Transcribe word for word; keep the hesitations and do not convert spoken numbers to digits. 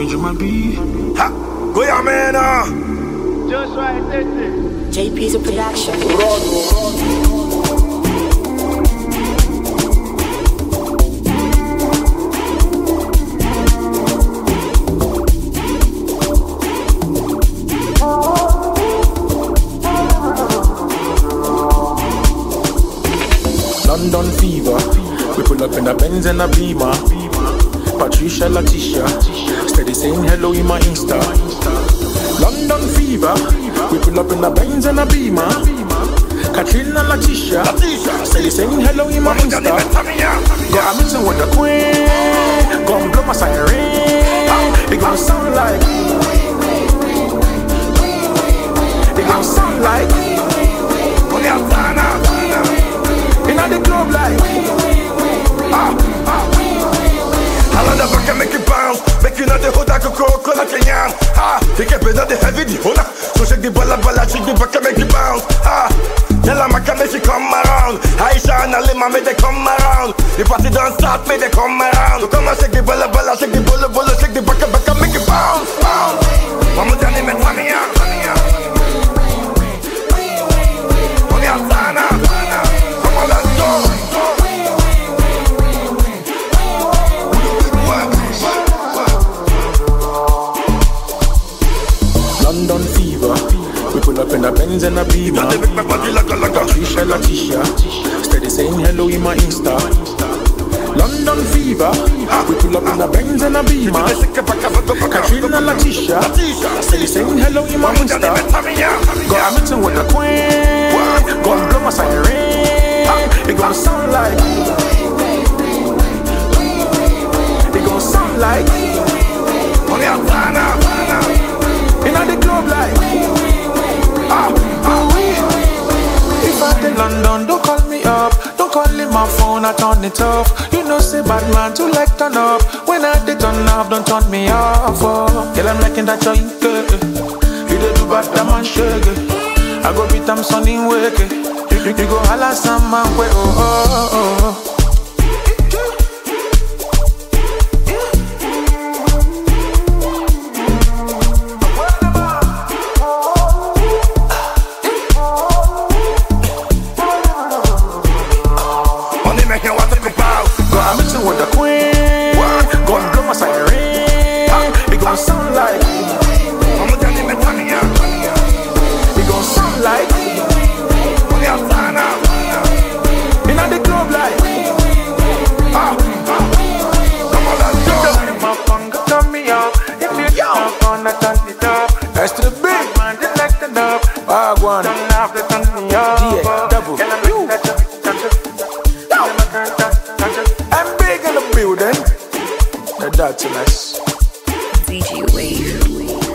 je m'habille. Ha! Goyamena! Joshua Tete. J P's a production. London fever. We pull up in a Benz and a Beamer. Patricia Letitia, steady saying hello in my Insta. London fever. We pull up in a Benz and a Beamer. Katrina Letitia, steady saying hello in my Insta. Got a meeting with the Queen. Gonna blow my siren. It gonna sound like. It gonna sound like. Inna the club like. Ah, ah. I love the back and make it bounce. Make you know the hood I could call Cola Kenyan. Ah, take a bit of the heavy the hold up. So shake the ball, ball, shake the back and make it bounce. Ah, tell her Maka make she come around. Aisha and Alima make they come around. The party don't start, make they come around. So come and shake the ball, ball, shake the ball, ball, shake the back and back and make it bounce, bounce. Mama Johnny met Tania, Tania. Tania Sana, Sana. Come on, let's go. London fever. We pull up in a Benz and a Beamer. Patricia Letitia, steady saying hello in my Insta. London fever. We pull up in a Benz and a Beamer. Katrina Letitia, steady saying hello in my Insta. Got a meeting with the Queen. Gonna blow my siren. It gonna sound like. It gonna sound like. Inna the club like. Ah, ah, oui. If I in London, don't call me up. Don't call in my phone, I turn it off. You know say bad man too like turn up. When I did turn off, don't turn me off. Oh, girl I'm liking that joint. You dey do bad that man shake. I go beat them son in wake. You, you, you go holla some man way. Oh oh oh oh. I'm mixing with the Queen. Gonna blow my siren. It gon' sound like. It gon' sound like. Inna the club like. Ah, ah. Come on, let's go. Turn me up. If you don't wanna turn it up. That's the big man, just like the dub. Wagwan. Turn off the turn me up. Yeah, double. I'm big in the building. The dirtiness. D J Wave.